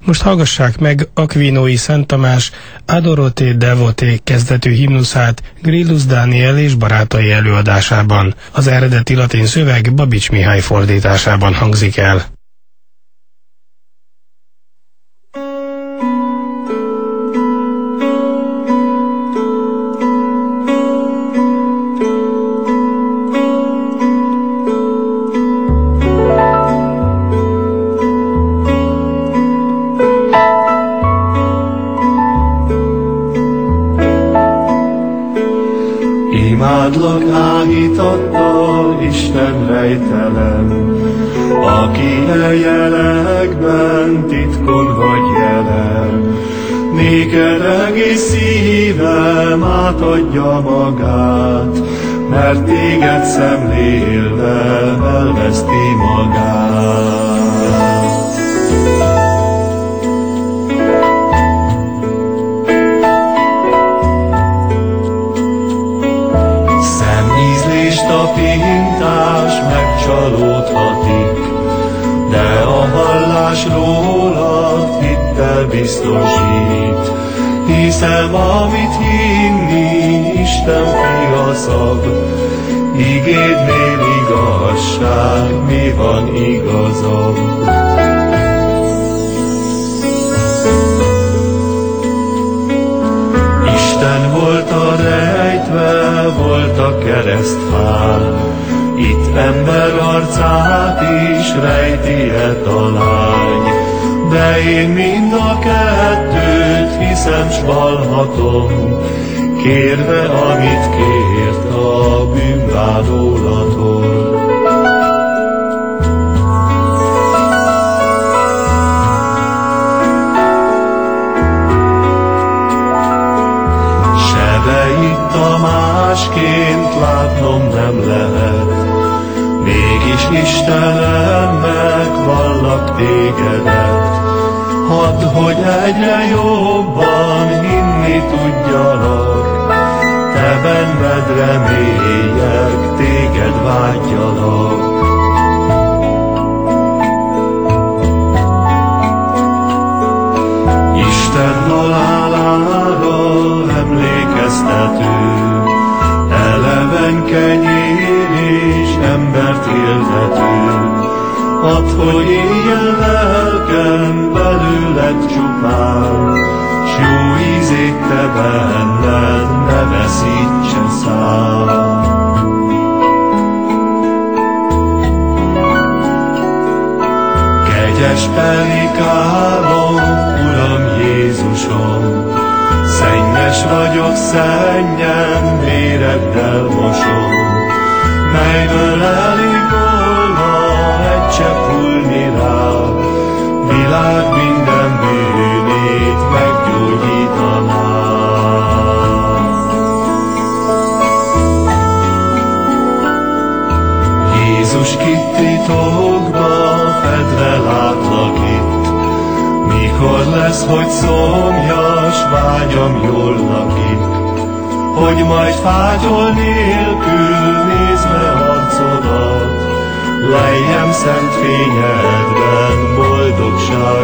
Most hallgassák meg Aquinói Szent Tamás Adorote Devote kezdetű himnuszát Grillus Dániel és barátai előadásában. Az eredeti latin szöveg Babics Mihály fordításában hangzik el. Imádlak áhítattal, Isten rejtelem, aki jelekben titkon vagy jelen. Néked egész szívem átadja magát, mert téged szemlélve elveszti magát. Tapintás megcsalódhatik, de a hallás rólad hittel biztosít. Hiszem, amit hinni, Isten fia szab, igédnél igazság, mi van igazabb. Isten volt a rejtve, volt a keresztfán, itt ember arcát is rejti-e talány. De én mind a kettőt hiszem s vallhatom, kérve, amit kért a bűnvádólatom. Másként látnom nem lehet, mégis Istenem, megvallak tégedet. Hadd, hogy egyre jobban hinni tudjalak, te benned reméljek, téged vágyjalak. Isten halálára emlékeztető, eleven kenyér és embert éltető. Add, hogy éljen lelkem belőled csupán, s jó ízét te benned ne veszítse szám. Kegyes pelikálom, Uram Jézusom, szennyes vagyok, szennyem, véreddel mosom, melyből elég volna egy csepp hullni rád, világ minden bűnét meggyógyítaná. Jézus, kit titokba fedve látlak itt, mikor lesz, hogy szomjas vágyam jól lakik, hogy majd fátyol nélkül nézve arcodat, lejjem szent fényedben boldogság.